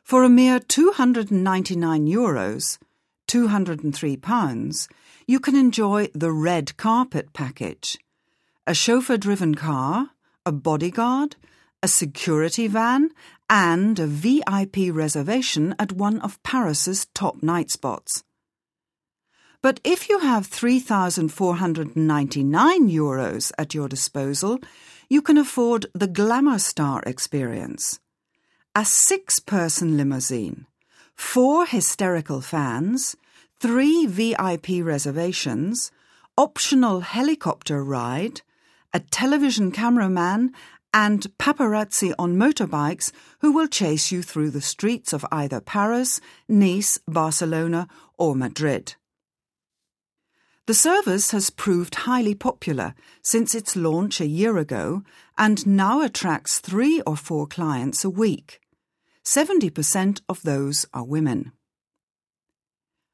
For a mere €299, £203, you can enjoy the red carpet package, a chauffeur-driven car, a bodyguard, a security van, and a VIP reservation at one of Paris's top night spots. But if you have €3,499 at your disposal, you can afford the Glamour Star experience. A 6-person limousine, 4 hysterical fans, 3 VIP reservations, optional helicopter ride, a television cameraman, and paparazzi on motorbikes who will chase you through the streets of either Paris, Nice, Barcelona, or Madrid. The service has proved highly popular since its launch a year ago and now attracts 3 or 4 clients a week. 70% of those are women.